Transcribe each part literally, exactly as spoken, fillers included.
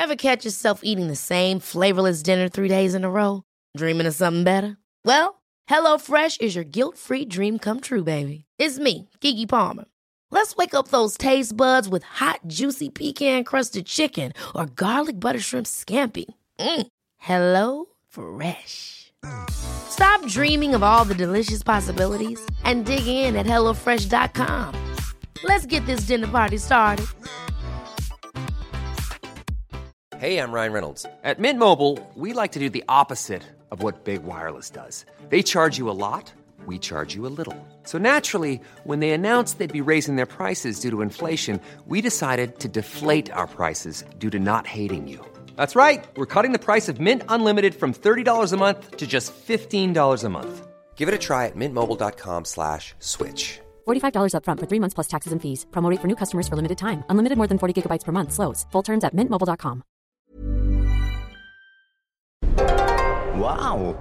Ever catch yourself eating the same flavorless dinner three days in a row? Dreaming of something better? Well, HelloFresh is your guilt-free dream come true, baby. It's me, Keke Palmer. Let's wake up those taste buds with hot, juicy pecan-crusted chicken or garlic butter shrimp scampi. Mm. Hello Fresh. Stop dreaming of all the delicious possibilities and dig in at hello fresh dot com. Let's get this dinner party started. Hey, I'm Ryan Reynolds. At Mint Mobile, we like to do the opposite of what Big Wireless does. They charge you a lot, we charge you a little. So naturally, when they announced they'd be raising their prices due to inflation, we decided to deflate our prices due to not hating you. That's right. We're cutting the price of Mint Unlimited from thirty dollars a month to just fifteen dollars a month. Give it a try at mintmobile.com slash switch. forty-five dollars up front for three months plus taxes and fees. Promo rate for new customers for limited time. Unlimited more than forty gigabytes per month. Slows full terms at mint mobile dot com. Wow!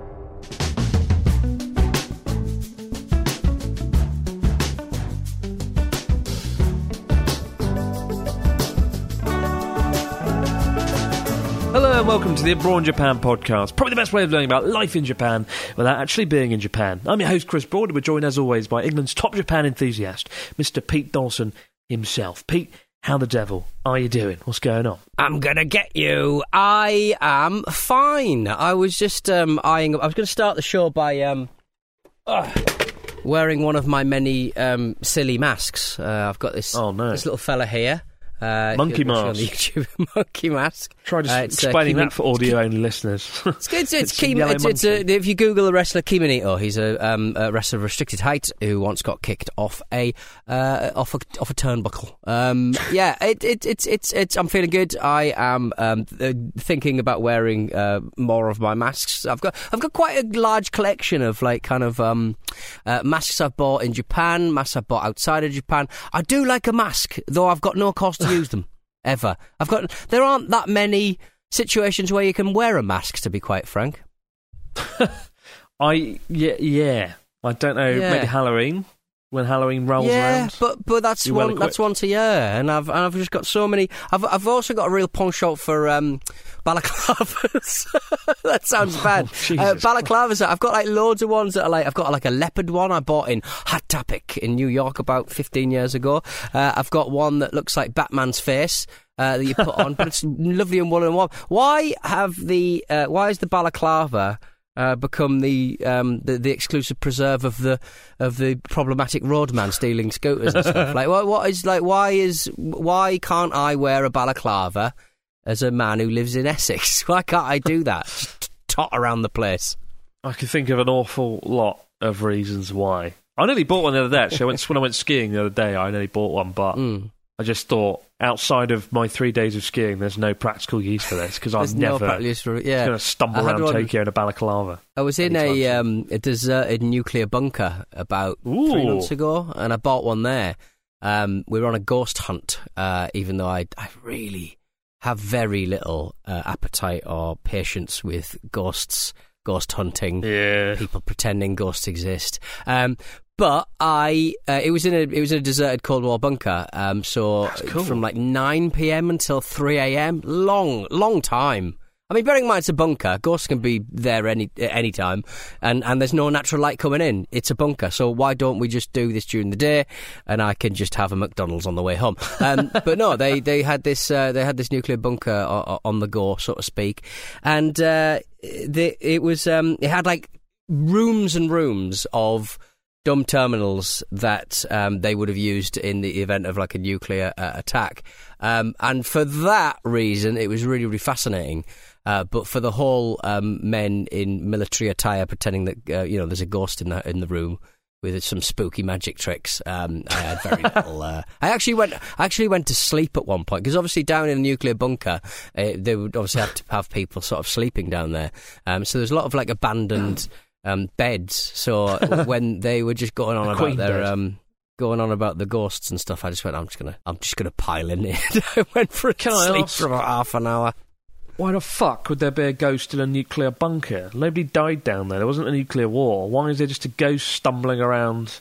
Hello and welcome to the Abroad Japan podcast. Probably the best way of learning about life in Japan without actually being in Japan. I'm your host, Chris Broad, and we're joined as always by England's top Japan enthusiast, Mister Pete Dawson himself. Pete, how the devil are you doing? What's going on? I'm gonna get you. I am fine. I was just um, eyeing up. I was going to start the show by um, uh, wearing one of my many um, silly masks. Uh, I've got this, oh, no. this little fella here. Uh, monkey mask. On the YouTube, monkey mask. Try just uh, explaining uh, that for audio-only listeners. It's good. It's, it's, it's, Kim, it's, it's a, if you Google the wrestler Kiminito, he's a, um, a wrestler of restricted height who once got kicked off a uh, off a off a turnbuckle. Um, yeah, it, it, it's it's it's. I'm feeling good. I am um, th- thinking about wearing uh, more of my masks. I've got I've got quite a large collection of like kind of um, uh, masks I've bought in Japan, masks I've bought outside of Japan. I do like a mask, though I've got no cost to use them. Ever. I've got. There aren't that many situations where you can wear a mask, to be quite frank. I yeah yeah. I don't know. Yeah. Maybe Halloween. When Halloween rolls yeah, around, but but that's well one that's once a year, and I've and I've just got so many. I've I've also got a real penchant for um, balaclavas. That sounds bad. Oh, uh, balaclavas. I've got like loads of ones that are like. I've got like a leopard one I bought in Hot Topic in New York about fifteen years ago. Uh, I've got one that looks like Batman's face. Uh, that you put on, but it's lovely and woolen and warm. Why have the? Uh, why is the balaclava uh, become the, um, the the exclusive preserve of the of the problematic roadman stealing scooters and stuff? Like, what what is like? Why is why can't I wear a balaclava as a man who lives in Essex? Why can't I do that? Just tot around the place. I can think of an awful lot of reasons why. I nearly bought one the other day. Actually, I went, when I went skiing the other day, I nearly bought one, but. Mm. I just thought, outside of my three days of skiing, there's no practical use for this, because I'm no never use for it. Yeah. going to stumble around Tokyo in a balaclava. I was in a, um, a deserted nuclear bunker about Ooh. three months ago, and I bought one there. Um, we were on a ghost hunt, uh, even though I, I really have very little uh, appetite or patience with ghosts, ghost hunting, yeah. people pretending ghosts exist. Um But I, uh, it was in a, it was in a deserted Cold War bunker. Um, so cool. From like nine p.m. until three a.m. Long, long time. I mean, bearing in mind it's a bunker, ghosts can be there any any time, and, and there's no natural light coming in. It's a bunker, so why don't we just do this during the day, and I can just have a McDonald's on the way home? Um, but no, they they had this uh, they had this nuclear bunker on, on the go, so to speak, and uh, the, it was um, it had like rooms and rooms of dumb terminals that um, they would have used in the event of like a nuclear uh, attack. Um, and for that reason, it was really, really fascinating. Uh, but for the whole um, men in military attire pretending that, uh, you know, there's a ghost in the, in the room with some spooky magic tricks, um, I had very little... Uh, I actually went I actually went to sleep at one point, because obviously down in a nuclear bunker, uh, they would obviously have to have people sort of sleeping down there. Um, so there's a lot of like abandoned... Um, beds. So when they were just going on about their um, going on about the ghosts and stuff, I just went, I'm just gonna, I'm just gonna pile in it. I went for a Can sleep I ask, for about half an hour. Why the fuck would there be a ghost in a nuclear bunker? Nobody died down there. There wasn't a nuclear war. Why is there just a ghost stumbling around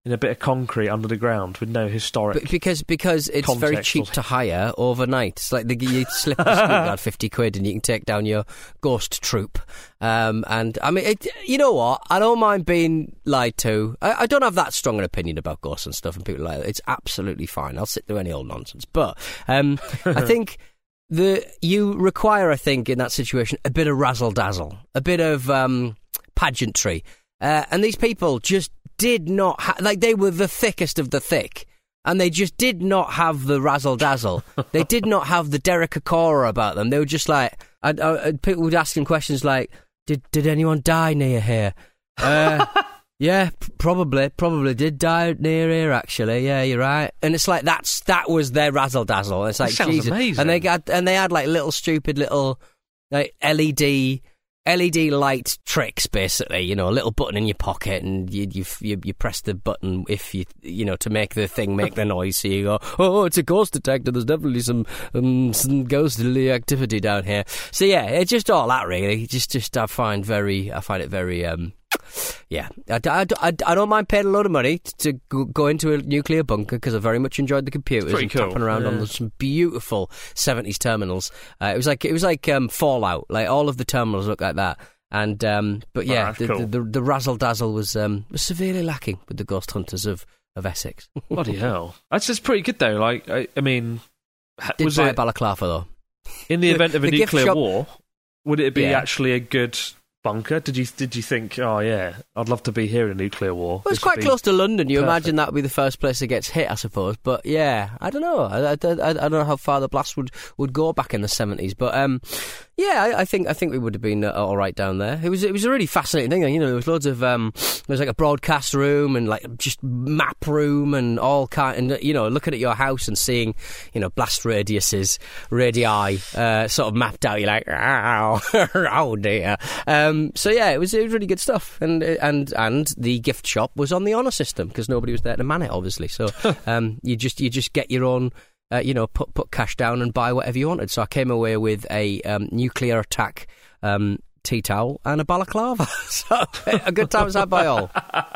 in a bit of concrete under the ground with no historic. But because because it's context very cheap or- to hire overnight. It's like the, you slip the screen guard fifty quid and you can take down your ghost troop. Um, and I mean, it, you know what? I don't mind being lied to. I, I don't have that strong an opinion about ghosts and stuff and people like that. It's absolutely fine. I'll sit through any old nonsense. But um, I think the you require, I think, in that situation, a bit of razzle dazzle, a bit of um, pageantry. Uh, and these people just did not ha- like they were the thickest of the thick, and they just did not have the razzle dazzle. They did not have the Derek Acora about them. They were just like, I, I, people would ask him questions like, "Did did anyone die near here?" Uh, yeah, p- probably, probably did die near here. Actually, yeah, you're right. And it's like that's that was their razzle dazzle. It's like That sounds Jesus, amazing. and they got and they had like little stupid little like L E D. L E D light tricks, basically. You know, a little button in your pocket, and you you you, you press the button if you you know to make the thing make the noise. So you go, oh, it's a ghost detector. There's definitely some um, some ghostly activity down here. So yeah, it's just all that really. Just just I find very I find it very um. Yeah, I, I, I, I don't mind paying a load of money to go, go into a nuclear bunker because I very much enjoyed the computers pretty and cool, tapping around yeah. on the, some beautiful seventies terminals. Uh, it was like it was like um, Fallout, like all of the terminals look like that. And um, but yeah, that's the, cool. the, the the razzle dazzle was um, was severely lacking with the ghost hunters of, of Essex. Bloody hell. That's just pretty good, though. Like, I, I mean, ha- Did was buy it, a balaclava though? in the event of a the gift nuclear shop- war, would it be Yeah. actually a good bunker? Did you did you think, oh yeah, I'd love to be here in a nuclear war? Well, it's This would quite be close to London. You perfect. imagine that would be the first place that gets hit, I suppose. But yeah, I don't know. I, I, I, I don't know how far the blast would, would go back in the seventies. But um, yeah, I, I think I think we would have been uh, all right down there. It was it was a really fascinating thing. You know, there was loads of um, there was like a broadcast room and like just map room and all kind. And you know, looking at your house and seeing you know blast radiuses, radii, uh, sort of mapped out. You're like, ow, oh dear. Um, so yeah, it was. It was really good stuff, and and and the gift shop was on the honour system because nobody was there to man it, obviously. So um, you just you just get your own, uh, you know, put put cash down and buy whatever you wanted. So I came away with a um, nuclear attack um, tea towel and a balaclava. So a good time was had by all.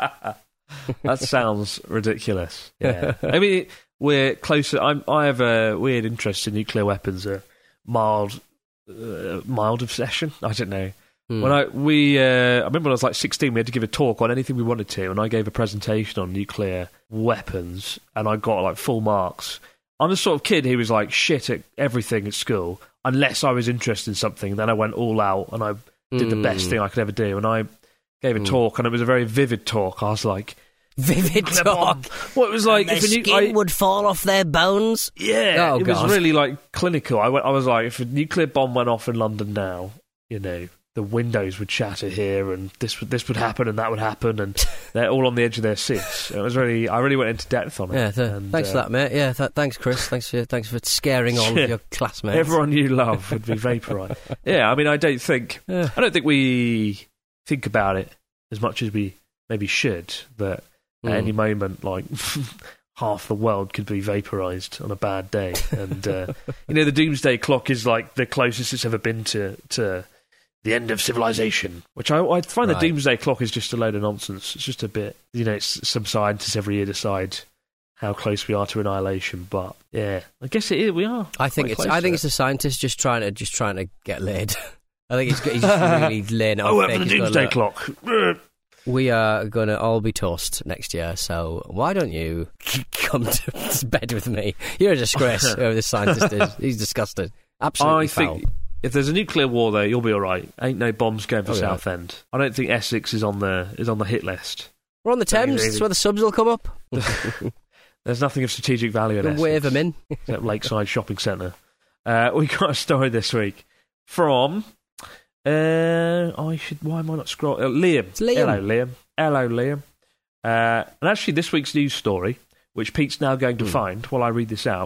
That sounds ridiculous. Yeah, I mean, we're closer. I'm, I have a weird interest in nuclear weapons, a mild, uh, mild obsession. I don't know. Mm. When I we, uh, I remember when I was like sixteen, we had to give a talk on anything we wanted to, and I gave a presentation on nuclear weapons, and I got like full marks. I'm the sort of kid who was like shit at everything at school, unless I was interested in something. Then I went all out, and I did the best Mm. thing I could ever do. And I gave a Mm. talk, and it was a very vivid talk. I was like, Vivid "Nuclear talk. bomb." Well, it was like Their if a nu- skin I- would fall off their bones. yeah, Oh, it God. was really like clinical. I went, I was like, if a nuclear bomb went off in London now, you know, the windows would shatter here, and this would this would happen, and that would happen, and they're all on the edge of their seats. It was really, I really went into depth on it. Yeah, th- and, thanks uh, for that, mate. Yeah, th- thanks, Chris. Thanks for thanks for scaring all Yeah. of your classmates. Everyone you love would be vaporised. Yeah, I mean, I don't think, Yeah. I don't think we think about it as much as we maybe should. That at Mm. any moment, like half the world could be vaporised on a bad day, and uh, you know, the doomsday clock is like the closest it's ever been to to the end of civilization. Which I, I find Right. the doomsday clock is just a load of nonsense. It's just a bit, you know, it's, some scientists every year decide how close we are to annihilation, but yeah, I guess it is. We are. I think quite it's close I to think it. it's the scientist just trying to just trying to get laid. I think he's, he's just really laying it I on went thick. for the He's going, doomsday "Look, clock. we are going to all be toast next year, so why don't you come to bed with me? You're a disgrace, whoever this scientist is. He's disgusted. Absolutely I foul. think if there's a nuclear war there, you'll be all right. Ain't no bombs going for Oh, yeah. Southend. I don't think Essex is on the is on the hit list. We're on the Don't you Thames. really- That's where the subs will come up. There's nothing of strategic value in We'll Essex. wave them in. Except Lakeside Shopping Centre. Uh, we got a story this week from. Uh, I should. Why am I not scrolling? Uh, Liam. It's Liam. Hello, Liam. Hello, Liam. Uh, and actually, this week's news story, which Pete's now going to Hmm. find while I read this out,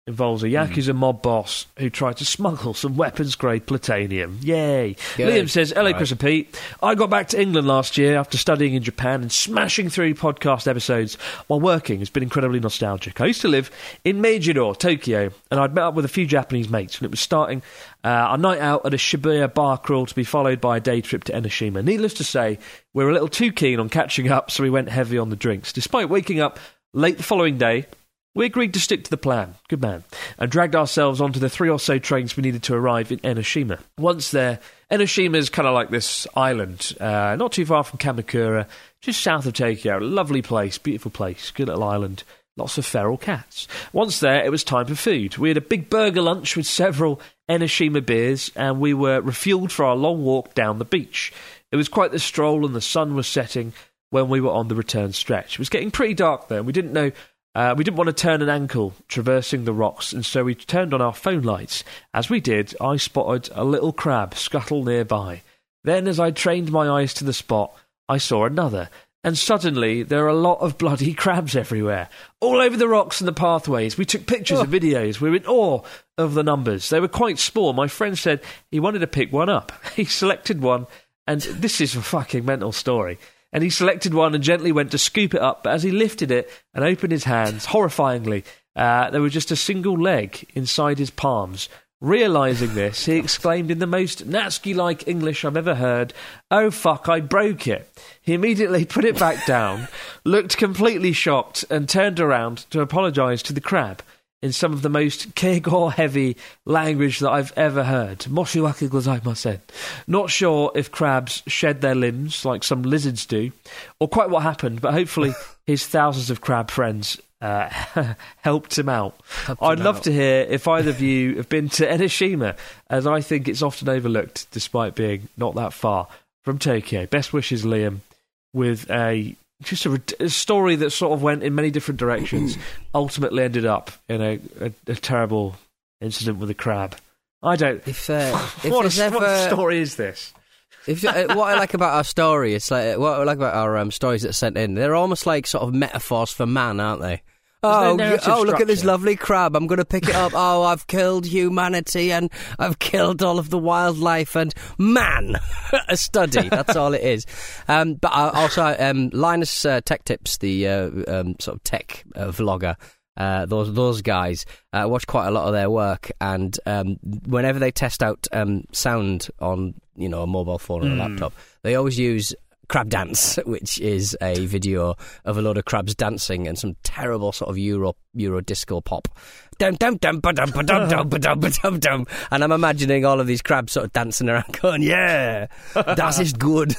involves a Yakuza mm. mob boss who tried to smuggle some weapons-grade plutonium. Yay. Good. Liam says, hello, right. Chris and Pete. I got back to England last year after studying in Japan and smashing through podcast episodes while working has been incredibly nostalgic. I used to live in Meijiro, Tokyo, and I'd met up with a few Japanese mates, and it was starting uh, a night out at a Shibuya bar crawl to be followed by a day trip to Enoshima. Needless to say, we were a little too keen on catching up, so we went heavy on the drinks. Despite waking up late the following day, we agreed to stick to the plan, good man, and dragged ourselves onto the three or so trains we needed to arrive in Enoshima. Once there, Enoshima is kind of like this island, uh, not too far from Kamakura, just south of Tokyo. Lovely place, beautiful place, good little island, lots of feral cats. Once there, it was time for food. We had a big burger lunch with several Enoshima beers, and we were refuelled for our long walk down the beach. It was quite the stroll, and the sun was setting when we were on the return stretch. It was getting pretty dark there, and we didn't know... Uh, we didn't want to turn an ankle traversing the rocks, and so we turned on our phone lights. As we did, I spotted a little crab scuttle nearby. Then, as I trained my eyes to the spot, I saw another, and suddenly there are a lot of bloody crabs everywhere, all over the rocks and the pathways. We took pictures and videos. We were in awe of the numbers. They were quite small. My friend said he wanted to pick one up. He selected one, and this is a fucking mental story. And he selected one and gently went to scoop it up, but as he lifted it and opened his hands, horrifyingly, uh, there was just a single leg inside his palms. Realising this, he exclaimed in the most Natsuki-like English I've ever heard, "Oh fuck, I broke it." He immediately put it back down, looked completely shocked, and turned around to apologise to the crab in some of the most keigo-heavy language that I've ever heard. Moshiwake gozaimasen. Not sure if crabs shed their limbs like some lizards do, or quite what happened, but hopefully his thousands of crab friends uh, helped him out. Helped I'd him love out. to hear if either of you have been to Enoshima, as I think it's often overlooked, despite being not that far from Tokyo. Best wishes, Liam, with a... just a, a story that sort of went in many different directions, ultimately ended up in a, a, a terrible incident with a crab. I don't... If, uh, if what, a, ever, what story is this? If, uh, what I like about our story, it's like what I like about our um, stories that are sent in, they're almost like sort of metaphors for man, aren't they? Oh, no oh! Look at this lovely crab. I'm going to pick it up. Oh, I've killed humanity and I've killed all of the wildlife and man, a study. That's all it is. Um, but I also, um, Linus uh, Tech Tips, the uh, um, sort of tech uh, vlogger. Uh, those those guys uh, watch quite a lot of their work, and um, whenever they test out um, sound on you know a mobile phone or a mm. laptop, they always use Crab Dance, which is a video of a load of crabs dancing and some terrible sort of Euro Euro disco pop. Dum dum dum ba dum ba dum dum ba dum ba dum dum. And I'm imagining all of these crabs sort of dancing around, going, "Yeah, that is good."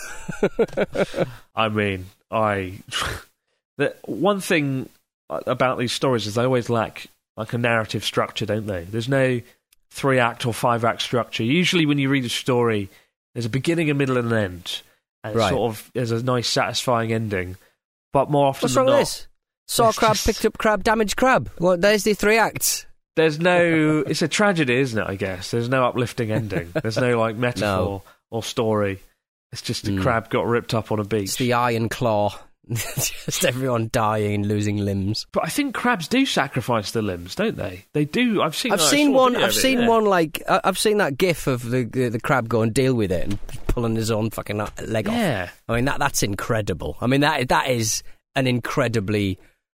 I mean, I the one thing about these stories is they always lack like a narrative structure, don't they? There's no three act or five act structure. Usually, when you read a story, there's a beginning, a middle, and an end. And right. sort of there's a nice, satisfying ending. But more often What's than wrong not... with this? Saw crab, just... picked up crab, damaged crab. Well, there's the three acts. There's no... It's a tragedy, isn't it, I guess? There's no uplifting ending. There's no, like, metaphor no. or story. It's just a mm. crab got ripped up on a beach. It's the iron claw. Just everyone dying, losing limbs. But I think crabs do sacrifice their limbs, don't they? They do. I've seen. I've that. seen one. I've it, seen yeah. one like I've seen that GIF of the, the the crab go and deal with it and pulling his own fucking leg yeah. off. I mean that that's incredible. I mean that that is an incredibly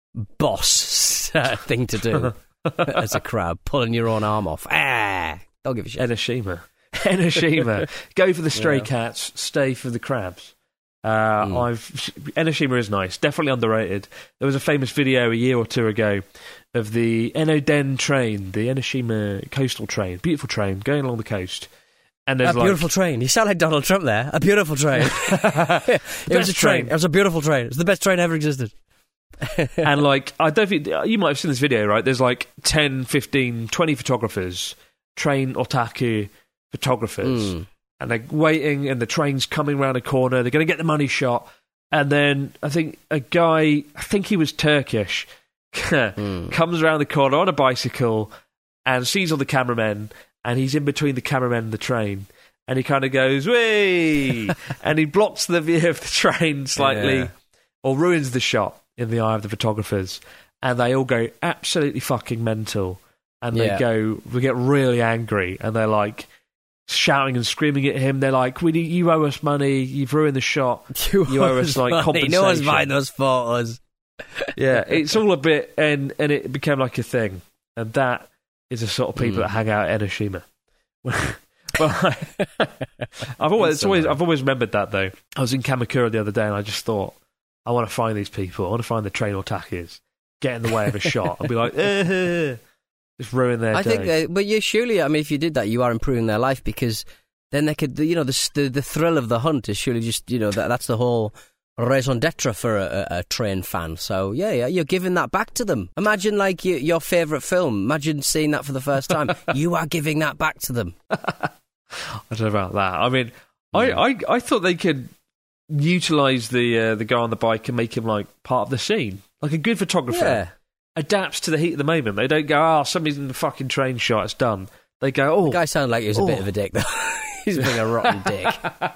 boss uh, thing to do as a crab, pulling your own arm off. Ah, don't give a shit. Enoshima, Enoshima. Go for the stray yeah. cats. Stay for the crabs. Uh, mm. I've Enoshima is nice, definitely underrated. There was a famous video a year or two ago of the Enoden train, the Enoshima coastal train, beautiful train going along the coast. And there's a like, beautiful train. You sound like Donald Trump there. A beautiful train. It was a train. train. It was a beautiful train. It was the best train ever existed. And like, I don't think you might have seen this video, right? There's like ten, fifteen, twenty photographers, train otaku photographers. Mm. And they're waiting, and the train's coming around a corner. They're going to get the money shot. And then I think a guy, I think he was Turkish, mm. comes around the corner on a bicycle and sees all the cameramen, and he's in between the cameramen and the train. And he kind of goes, "Whee!" and he blocks the view of the train slightly, yeah. or ruins the shot in the eye of the photographers. And they all go absolutely fucking mental and they Yeah. go, they get really angry, and they're like shouting and screaming at him. They're like, "We need, you owe us money. You've ruined the shot. You, You owe us like money. compensation." No one's buying those photos. Yeah, it's all a bit, and and it became like a thing, and that is the sort of people Mm. that hang out at Enoshima. Well, I, I've always, it's always, I've always remembered that though. I was in Kamakura the other day, and I just thought, I want to find these people. I want to find the train otakus, get in the way of a shot, and be like, eh, just ruin their I day. think, that, but you surely, I mean, if you did that, you are improving their life because then they could, you know, the the, the thrill of the hunt is surely just, you know, that that's the whole raison d'etre for a, a, a train fan. So yeah, yeah, you're giving that back to them. Imagine like your, your favourite film. Imagine seeing that for the first time. You are giving that back to them. I don't know about that. I mean, I, I, I thought they could utilise the uh, the guy on the bike and make him like part of the scene. Like a good photographer Yeah. adapts to the heat of the moment. They don't go, oh, somebody's in the fucking train shot, it's done. They go, oh. The guy sounded like he was a oh. bit of a dick though. He's being a rotten dick.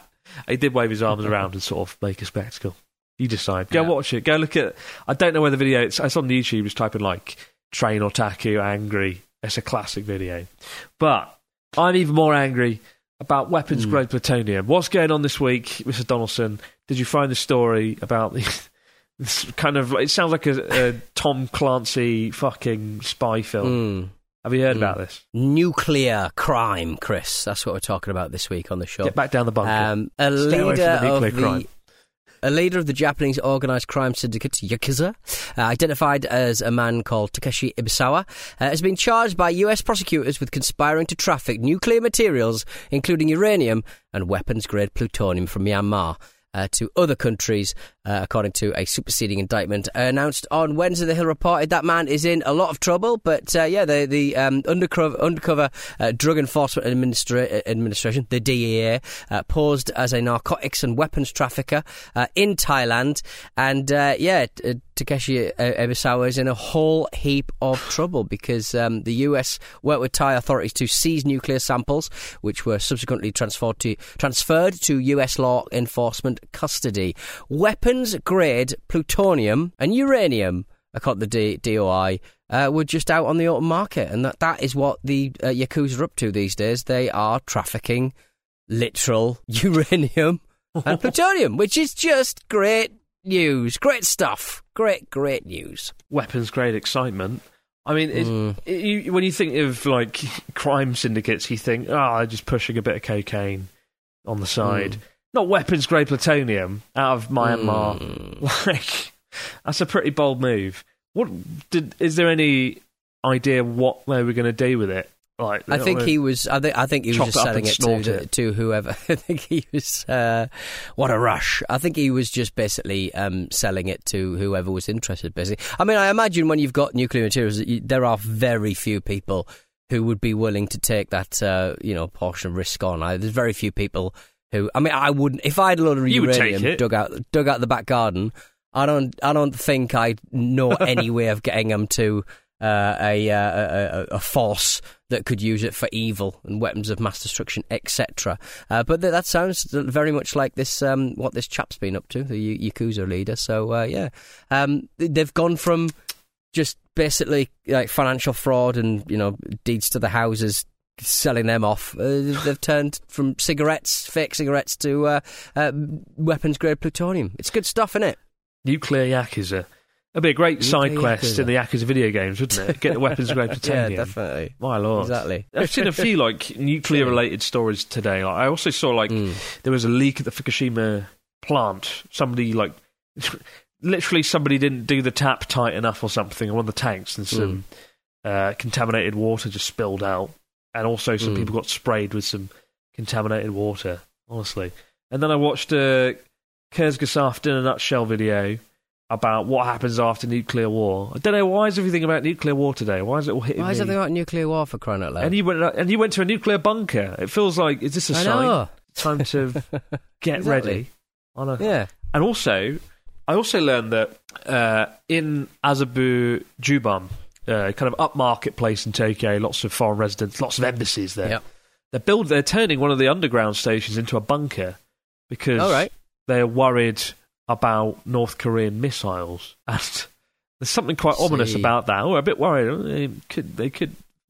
He did wave his arms around and sort of make a spectacle. You decide. Go Yeah. watch it. Go look at. I don't know where the video. It's, it's on YouTube. Just type in like train otaku angry. It's a classic video. But I'm even more angry about weapons Mm. grade plutonium. What's going on this week, Mister Donaldson? Did you find the story about the, this kind of? It sounds like a, a Tom Clancy fucking spy film. Mm. Have you heard Mm. about this? Nuclear crime, Chris. That's what we're talking about this week on the show. Get back down the bunker. Um, a Stay away leader from the of nuclear the crime. a leader of the Japanese organised crime syndicate Yakuza, uh, identified as a man called Takeshi Ibisawa, uh, has been charged by U S prosecutors with conspiring to traffic nuclear materials, including uranium and weapons-grade plutonium, from Myanmar Uh, to other countries, uh, according to a superseding indictment announced on Wednesday. The Hill reported that man is in a lot of trouble, but uh, yeah, the the um, undercover, undercover uh, Drug Enforcement Administra- Administration, the D E A, uh, posed as a narcotics and weapons trafficker uh, in Thailand, and uh, yeah, t- Takeshi Ibisawa is in a whole heap of trouble because um, the U S worked with Thai authorities to seize nuclear samples, which were subsequently transferred to transferred to U S law enforcement custody. Weapons-grade plutonium and uranium, according to the D- DOI, uh, were just out on the open market, and that, that is what the uh, Yakuza are up to these days. They are trafficking literal uranium and plutonium, which is just great news. Great stuff. Great, great news. Weapons grade excitement. I mean, it, Mm. it, you, when you think of like crime syndicates, you think, oh, they're just pushing a bit of cocaine on the side. Mm. Not weapons grade plutonium out of Myanmar. Mm. Like, that's a pretty bold move. What did? Is there any idea what they were going to do with it? Like, I think he was. I think. I think he was chop just it up selling and it snort to, it. to whoever. I think he was. Uh, what a rush! I think he was just basically um, selling it to whoever was interested. Basically, I mean, I imagine when you've got nuclear materials, you, there are very few people who would be willing to take that, uh, you know, portion of risk on. I, there's very few people who. I mean, I wouldn't. If I had a load of You would take uranium it. dug out, dug out the back garden, I don't. I don't think I know any way of getting them to. Uh, a, uh, a a force that could use it for evil and weapons of mass destruction, et cetera. Uh, but th- that sounds very much like this. Um, what this chap's been up to, the y- Yakuza leader. So uh, yeah, um, they've gone from just basically like financial fraud and you know deeds to the houses, selling them off. Uh, they've turned from cigarettes, fake cigarettes, to uh, uh, weapons grade plutonium. It's good stuff, isn't it? nuclear Yakuza. That'd be a great Nuclear side quest Yakuza. in the Yakuza video games, wouldn't it? Get the weapons grade plutonium. Yeah, definitely. My lord. Exactly. I've seen a few like nuclear related stories today. Like, I also saw like Mm. there was a leak at the Fukushima plant. Somebody like literally somebody didn't do the tap tight enough or something on one of the tanks, and some uh, contaminated water just spilled out. And also some Mm. people got sprayed with some contaminated water. Honestly. And then I watched a Kurzgesagt in a nutshell video about what happens after nuclear war. I don't know, why is everything about nuclear war today? Why is it all hitting Why is me? everything about nuclear war, for crying out loud? And you went and you went to a nuclear bunker. It feels like, is this a I sign? know. Time to get Exactly. ready. On a, Yeah. And also, I also learned that uh, in Azerbaijan, uh, kind of upmarket place in Tokyo, lots of foreign residents, lots of embassies there. Yep. They're build, they're turning one of the underground stations into a bunker because All right. they're worried about North Korean missiles. And there's something quite See. ominous about that. We're a bit worried. They could, they could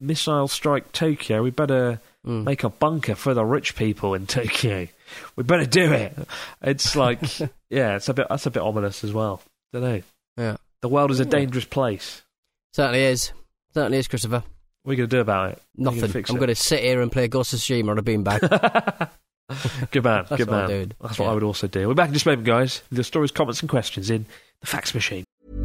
missile strike Tokyo, we better mm. make a bunker for the rich people in Tokyo. We better do it. It's like, yeah, it's a bit. That's a bit ominous as well. Don't know. Yeah, the world is a dangerous place. Certainly is. Certainly is, Christopher. What are you going to do about it? Nothing. I'm it? going to sit here and play Ghost of Tsushima on a beanbag. Good man. That's good what man. I'm doing. That's yeah. what I would also do. We're back in just a moment, guys. With your stories, comments, and questions in the fax machine.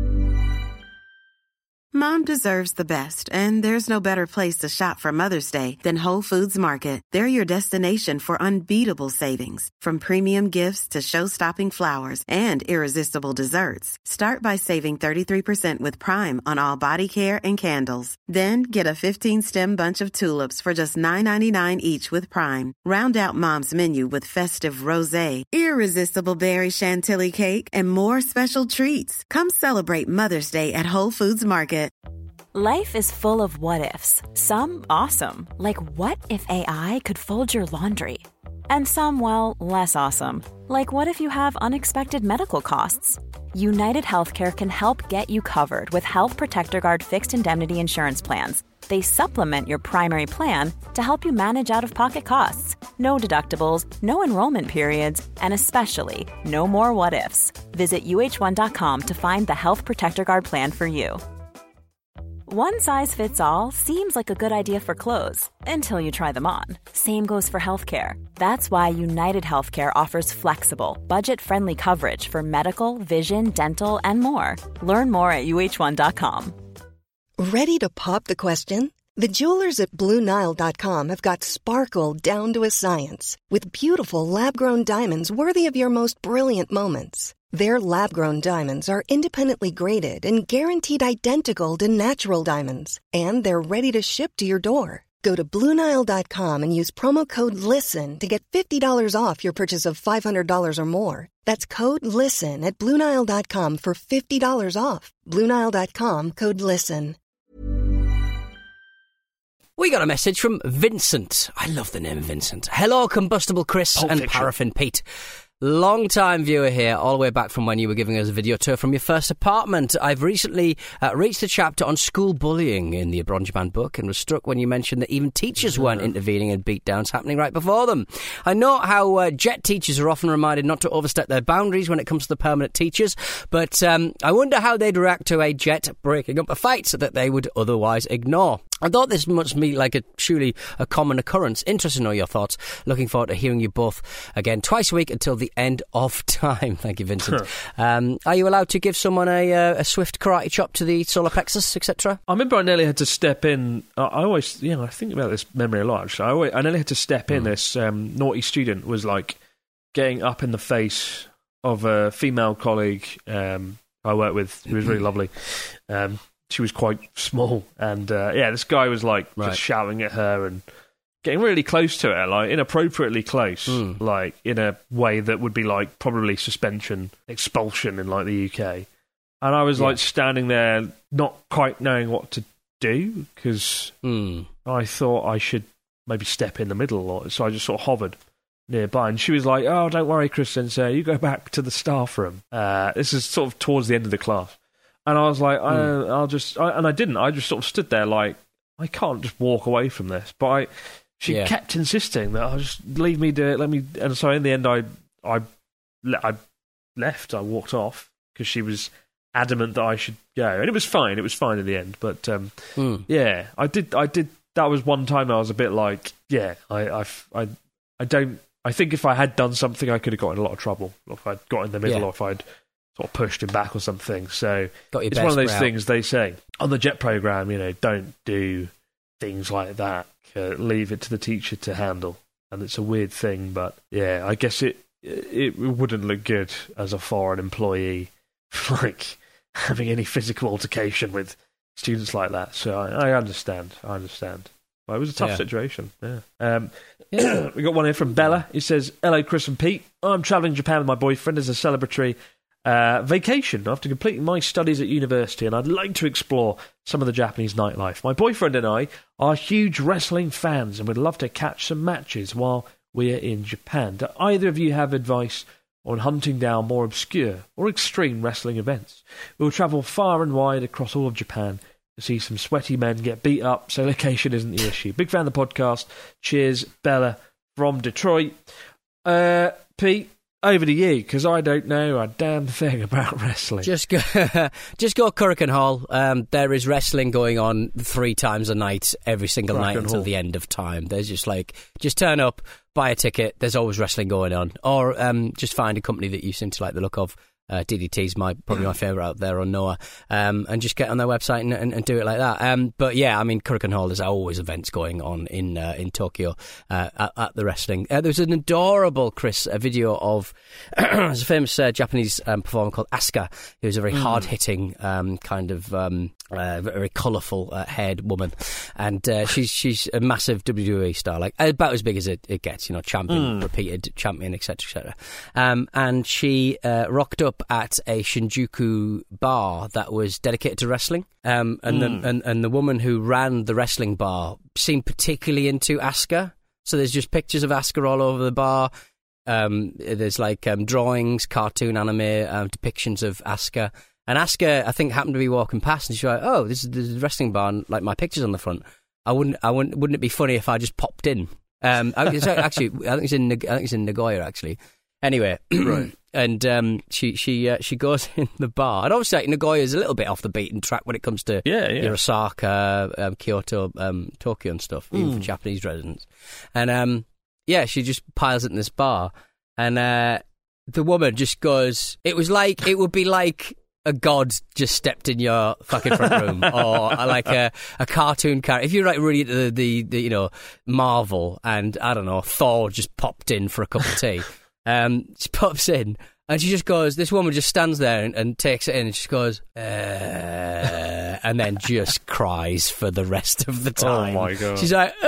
Mom deserves the best, and there's no better place to shop for Mother's Day than Whole Foods Market. They're your destination for unbeatable savings, from premium gifts to show-stopping flowers and irresistible desserts. Start by saving thirty-three percent with Prime on all body care and candles. Then get a fifteen-stem bunch of tulips for just nine ninety-nine each with Prime. Round out Mom's menu with festive rosé, irresistible berry chantilly cake, and more special treats. Come celebrate Mother's Day at Whole Foods Market. Life is full of what-ifs. Some awesome, like what if A I could fold your laundry? And some, well, less awesome, like what if you have unexpected medical costs? United Healthcare can help get you covered with Health Protector Guard fixed indemnity insurance plans. They supplement your primary plan to help you manage out-of-pocket costs. No deductibles, no enrollment periods, and especially no more what-ifs. Visit U H one dot com to find the Health Protector Guard plan for you. One size fits all seems like a good idea for clothes until you try them on. Same goes for healthcare. That's why United Healthcare offers flexible, budget-friendly coverage for medical, vision, dental, and more. Learn more at U H one dot com. Ready to pop the question? The jewelers at Blue Nile dot com have got sparkle down to a science with beautiful lab-grown diamonds worthy of your most brilliant moments. Their lab-grown diamonds are independently graded and guaranteed identical to natural diamonds, and they're ready to ship to your door. Go to Blue Nile dot com and use promo code LISTEN to get fifty dollars off your purchase of five hundred dollars or more. That's code LISTEN at Blue Nile dot com for fifty dollars off. Blue Nile dot com, code LISTEN. We got a message from Vincent. I love the name Vincent. Hello, Combustible Chris Pulp and Fiction. Paraffin Pete. Long-time viewer here, all the way back from when you were giving us a video tour from your first apartment. I've recently uh, reached a chapter on school bullying in the Abroad Japan book and was struck when you mentioned that even teachers weren't intervening in beatdowns happening right before them. I know how uh, jet teachers are often reminded not to overstep their boundaries when it comes to the permanent teachers, but um, I wonder how they'd react to a jet breaking up a fight that they would otherwise ignore. I thought this must be like a truly a common occurrence. Interested to know your thoughts. Looking forward to hearing you both again twice a week until the end of time. Thank you, Vincent. um, are you allowed to give someone a, uh, a swift karate chop to the solar plexus, et cetera? I remember I nearly had to step in. I, I always, you know, I think about this memory a lot. Actually, I, always, I nearly had to step in. Mm. This um, naughty student was like getting up in the face of a female colleague um, I worked with, who was really lovely. Um, She was quite small, and uh, yeah, this guy was like right. just shouting at her and getting really close to her, like inappropriately close, mm. like in a way that would be like probably suspension, expulsion in like the U K. And I was yeah. like standing there, not quite knowing what to do because mm. I thought I should maybe step in the middle, or so I just sort of hovered nearby. And she was like, "Oh, don't worry, Chris Sensei, you go back to the staff room." Uh, this is sort of towards the end of the class. And I was like, I, mm. I'll just, I, and I didn't. I just sort of stood there like, I can't just walk away from this. But I, she yeah. kept insisting that I'll just leave me do it, let me. And so in the end, I, I, I left. I walked off because she was adamant that I should go, and it was fine. It was fine in the end. But um, mm. yeah, I did. I did. That was one time I was a bit like, yeah, I, I, I, I don't. I think if I had done something, I could have got in a lot of trouble. If I'd got in the middle, yeah. or if I'd sort of pushed him back or something. So got your it's best one of those route. things they say on the JET program, you know, don't do things like that. Uh, leave it to the teacher to handle. And it's a weird thing, but yeah, I guess it it wouldn't look good as a foreign employee, like having any physical altercation with students like that. So I, I understand. I understand. Well, it was a tough yeah. situation. Yeah. Um, yeah. We got one here from Bella. He says, "Hello, Chris and Pete. I'm travelling to Japan with my boyfriend as a celebratory Uh, vacation after completing my studies at university, and I'd like to explore some of the Japanese nightlife. My boyfriend and I are huge wrestling fans and would love to catch some matches while we're in Japan. Do either of you have advice on hunting down more obscure or extreme wrestling events? We'll travel far and wide across all of Japan to see some sweaty men get beat up, so location isn't the issue. Big fan of the podcast. Cheers, Bella from Detroit. Uh, Pete, over to you, because I don't know a damn thing about wrestling. Just go, just go Currican Hall. Um, there is wrestling going on three times a night, every single Currican night until Hall. the end of time. There's just like, just turn up, buy a ticket. There's always wrestling going on, or um, just find a company that you seem to like the look of. Uh, D D T's my probably my favourite out there, or Noah, um, and just get on their website and, and, and do it like that. Um, but yeah, I mean, Currican Hall, there's always events going on in uh, in Tokyo uh, at, at the wrestling. Uh, there's an adorable, Chris, a video of there's a famous uh, Japanese um, performer called Asuka, who's a very mm. hard hitting um, kind of um, uh, very colourful uh, haired woman, and uh, she's she's a massive W W E star, like about as big as it, it gets, you know, champion, mm. repeated champion, et cetera, et cetera. Um, and she uh, rocked up at a Shinjuku bar that was dedicated to wrestling, um, and, mm. the, and and the woman who ran the wrestling bar seemed particularly into Asuka. So there's just pictures of Asuka all over the bar. Um, there's like um, drawings, cartoon, anime um, depictions of Asuka. And Asuka, I think, happened to be walking past, and she's like, "Oh, this is the wrestling bar, and like my picture's on the front. I wouldn't, I wouldn't, wouldn't it be funny if I just popped in?" Um, it's actually, I think it's in, I think it's in Nagoya actually. Anyway, right. And um, she she uh, she goes in the bar, and obviously like, Nagoya is a little bit off the beaten track when it comes to yeah, yeah. your Osaka, um, Kyoto, um, Tokyo, and stuff, mm. even for Japanese residents. And um, yeah, she just piles it in this bar, and uh, the woman just goes. It was like it would be like a god just stepped in your fucking front room, or like a, a cartoon character. If you're like really into the, the, the you know Marvel, and I don't know, Thor just popped in for a cup of tea. Um, she pops in, and she just goes, this woman just stands there and, and takes it in, and she goes, uh, and then just cries for the rest of the time. Oh my God. She's like,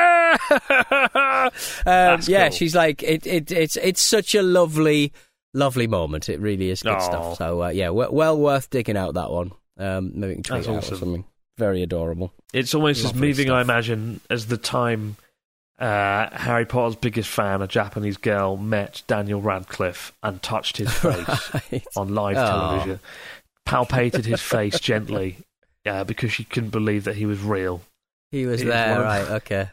ah! um, yeah, cool. she's like, it, it, it's, it's such a lovely, lovely moment. It really is good Aww. stuff. So, uh, yeah, well, well worth digging out that one. Um, maybe we can tweet That's it out awesome. or something. Very adorable. It's almost Lovely as moving, stuff. I imagine, as the time uh, Harry Potter's biggest fan, a Japanese girl, met Daniel Radcliffe and touched his face Right. on live Oh. television, palpated his face gently, uh, because she couldn't believe that he was real. He was It was there, one of- right, okay.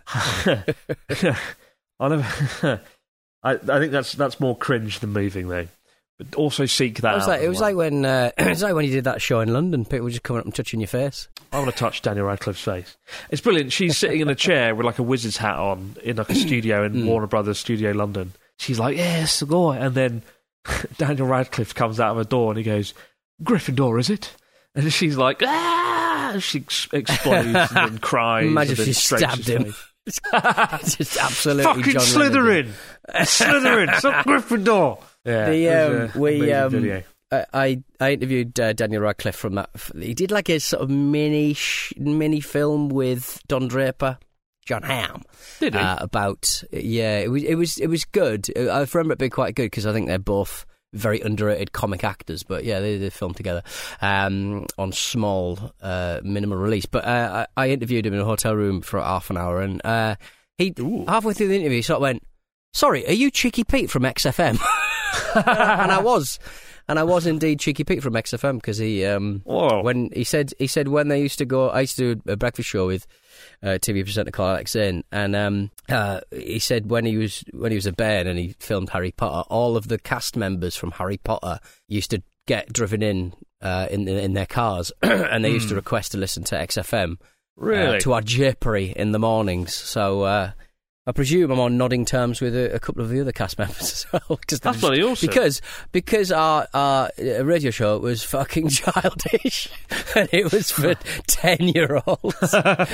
I never. I, I think that's that's more cringe than moving, though. But also seek that It was out. like, as it was well. like when uh, it was like when you did that show in London. People were just coming up and touching your face. I want to touch Daniel Radcliffe's face. It's brilliant. She's sitting in a chair with like a wizard's hat on in like a studio in Mm. Warner Brothers Studio London. She's like, yes, go. And then Daniel Radcliffe comes out of a door and he goes, Gryffindor, is it? And she's like, ah! She ex- explodes and then cries. Imagine and if then she straights stabbed his him. face. Just absolutely Fucking John Slytherin! Lennon. Slytherin! It's not Gryffindor! Yeah, The, it was um, a we, amazing um, video. I, I I interviewed uh, Daniel Radcliffe from that. He did like a sort of mini sh- mini film with Don Draper, John Hamm. Did he? Uh, about yeah, it was it was it was good. I remember it being quite good because I think they're both very underrated comic actors. But yeah, they did film together um, on small uh, minimal release. But uh, I, I interviewed him in a hotel room for half an hour, and uh, he Ooh. halfway through the interview he sort of went, "Sorry, are you Cheeky Pete from X F M?" And I was. And I was indeed Cheeky Pete from X F M because he, um, Whoa. when he said he said when they used to go, I used to do a breakfast show with uh, T V presenter Carl Alex Zane, and um, uh, he said when he was when he was a bairn and he filmed Harry Potter, all of the cast members from Harry Potter used to get driven in uh, in in their cars, and they used to request to listen to X F M Really? uh, to our japery in the mornings. So. Uh, I presume I'm on nodding terms with a, a couple of the other cast members as well. Cause That's bloody awesome. Because, because our, our uh, radio show was fucking childish and it was for ten-year-olds.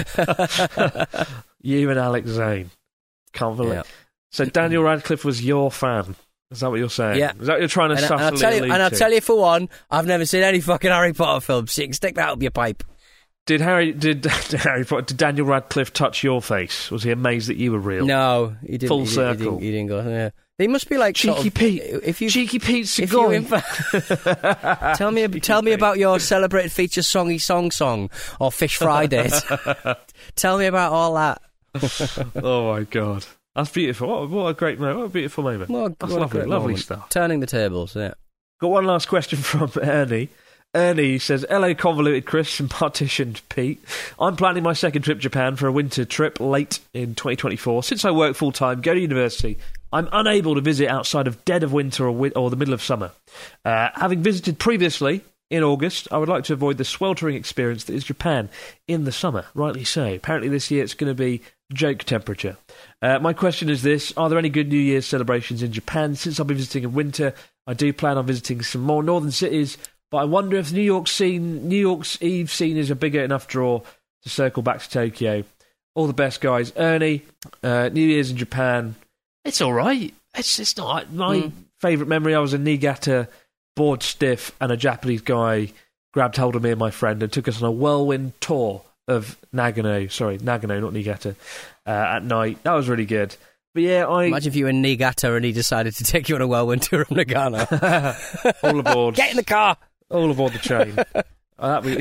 You and Alex Zane. Can't believe Yeah. it. So Daniel Radcliffe was your fan. Is that what you're saying? Yeah. Is that what you're trying to And, I- subtly and, I'll tell you, allude and I'll to? tell you for one, I've never seen any fucking Harry Potter films. So you can stick that up your pipe. Did Harry did, did Harry Potter, did Daniel Radcliffe touch your face? Was he amazed that you were real? No, he didn't. Full he didn't, circle. He didn't, he didn't go. Yeah. They must be like sort Cheeky of- Pete. If you Cheeky Pete's If going. you inv- tell me, tell me Pete. about your celebrated feature songy song song or Fish Fridays. Tell me about all that. Oh my god, that's beautiful. What, what a great moment! What a beautiful moment. What, That's what a lovely, great lovely moment. stuff. Turning the tables. Yeah. Got one last question from Ernie. Ernie says, hello, convoluted Chris and partitioned Pete. I'm planning my second trip to Japan for a winter trip late in twenty twenty-four. Since I work full-time, go to university, I'm unable to visit outside of dead of winter or, wi- or the middle of summer. Uh, having visited previously in August, I would like to avoid the sweltering experience that is Japan in the summer. Rightly so. Apparently this year it's going to be joke temperature. Uh, my question is this: are there any good New Year's celebrations in Japan? Since I'll be visiting in winter, I do plan on visiting some more northern cities, but I wonder if New York scene, New York's Eve scene is a bigger enough draw to circle back to Tokyo. All the best, guys. Ernie, uh, New Year's in Japan, it's all right. It's it's not my mm. favourite memory. I was in Niigata, bored stiff, and a Japanese guy grabbed hold of me and my friend and took us on a whirlwind tour of Nagano. Sorry, Nagano, not Niigata. Uh, at night, that was really good. But yeah, I imagine if you were in Niigata and he decided to take you on a whirlwind tour of Nagano. All aboard! Get in the car. All aboard the train. uh, be...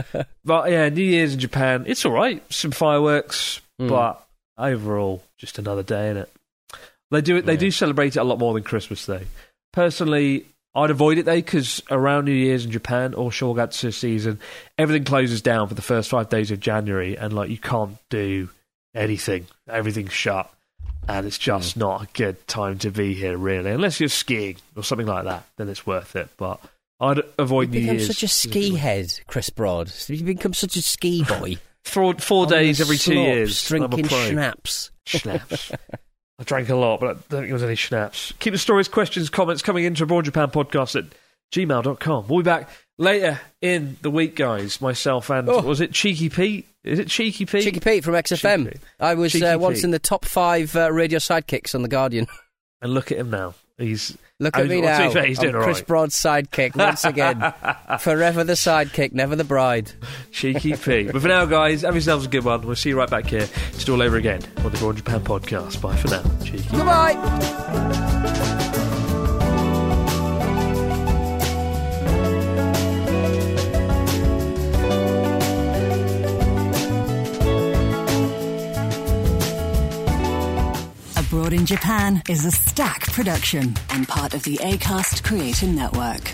But yeah, New Year's in Japan, it's all right. Some fireworks, mm. but overall, just another day, innit? They do it. They yeah. do celebrate it a lot more than Christmas, though. Personally, I'd avoid it though, because around New Year's in Japan or Shogatsu season, everything closes down for the first five days of January, and like you can't do anything. Everything's shut, and it's just mm. not a good time to be here, really. Unless you're skiing or something like that, then it's worth it. But I'd avoid You've New Year's. You've become such a ski head, Chris Broad. You've become such a ski boy. four four days every two slops, years. Drinking schnapps. Schnapps. I drank a lot, but I don't think there was any schnapps. Keep the stories, questions, comments coming into Abroad Japan Podcast at gmail dot com. We'll be back later in the week, guys. Myself and, oh. was it Cheeky Pete? Is it Cheeky Pete? Cheeky Pete from X F M. Cheeky. I was uh, once Pete. in the top five uh, radio sidekicks on The Guardian. And look at him now. He's Look at me now. Fair, he's doing I'm all Chris right. Broad's sidekick once again. Forever the sidekick, never the bride. Cheeky Pete. But for now, guys, have yourselves a good one. We'll see you right back here to do all over again on the Abroad Japan Podcast. Bye for now. Cheeky. Goodbye. Abroad in Japan is a Stack production and part of the Acast Creator Network.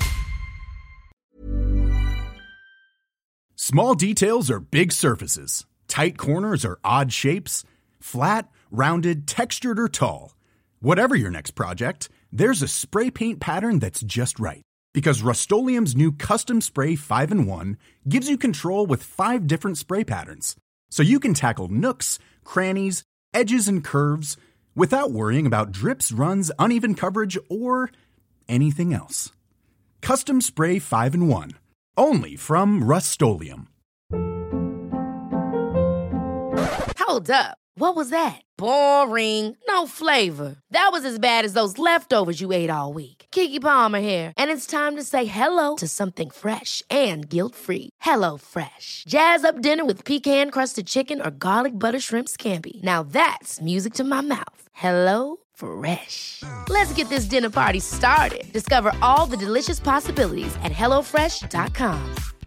Small details are big surfaces. Tight corners are odd shapes. Flat, rounded, textured, or tall. Whatever your next project, there's a spray paint pattern that's just right. Because Rust-Oleum's new Custom Spray five in one gives you control with five different spray patterns. So you can tackle nooks, crannies, edges, and curves without worrying about drips, runs, uneven coverage, or anything else. Custom Spray five in one. Only from Rust-Oleum. Hold up. What was that? Boring. No flavor. That was as bad as those leftovers you ate all week. Keke Palmer here. And it's time to say hello to something fresh and guilt-free. Hello Fresh. Jazz up dinner with pecan-crusted chicken or garlic butter shrimp scampi. Now that's music to my mouth. Hello Fresh. Let's get this dinner party started. Discover all the delicious possibilities at hello fresh dot com.